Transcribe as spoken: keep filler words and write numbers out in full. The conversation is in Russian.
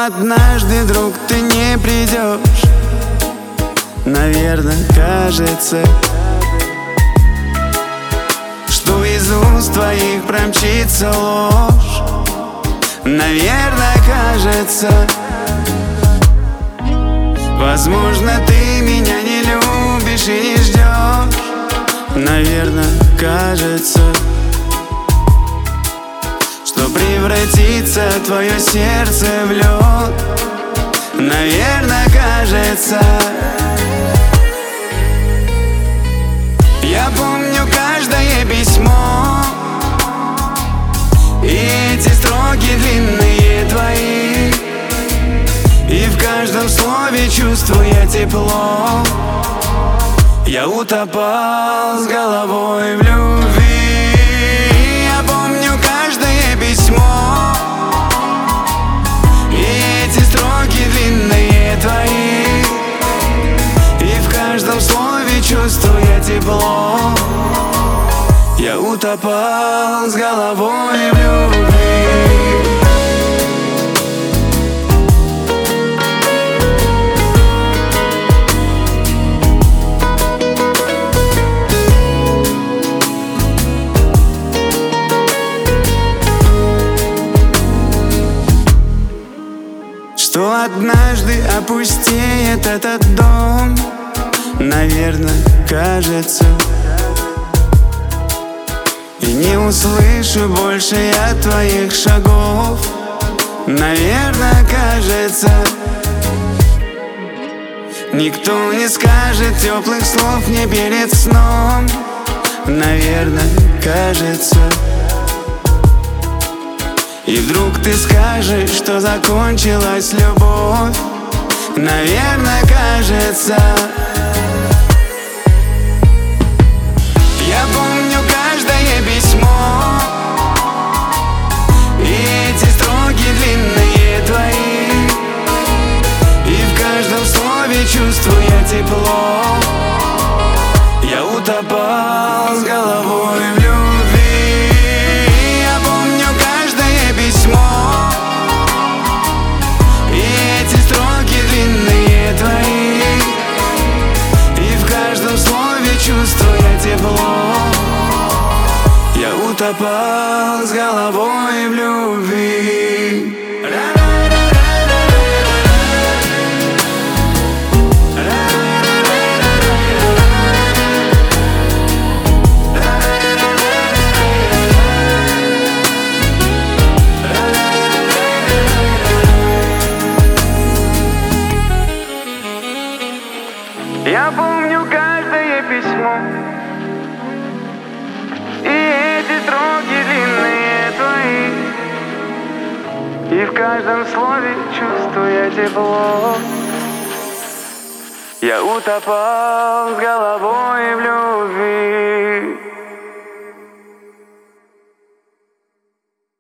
однажды, друг, ты не придешь, наверное, кажется, что из уст твоих промчится ложь. Наверное, кажется, возможно, ты меня не любишь и не ждешь. Наверное, кажется, что превратится твое сердце в лед. Наверное, кажется, я помню каждое письмо и эти строки длинные твои, и в каждом слове чувствуя тепло. Я утопал с головой в любви. Я помню каждое письмо и эти строки длинные твои, и в каждом слове чувствуя тепло. Я утопал с головой в любви. Что однажды опустеет этот дом. Наверное, кажется, и не услышу больше я твоих шагов. Наверное, кажется, никто не скажет теплых слов мне перед сном. Наверное, кажется, и вдруг ты скажешь, что закончилась любовь. Наверное, кажется, я помню каждое письмо и эти строки длинные твои, и в каждом слове чувствуя тепло. Я утопал с головой в любви. Я помню каждое письмо и эти строки длинные твои, и в каждом слове чувствуя тепло. Я утопал с головой в любви. Я помню каждое письмо и эти строки длинные твои, и в каждом слове чувствуя тепло. Я утопал с головой.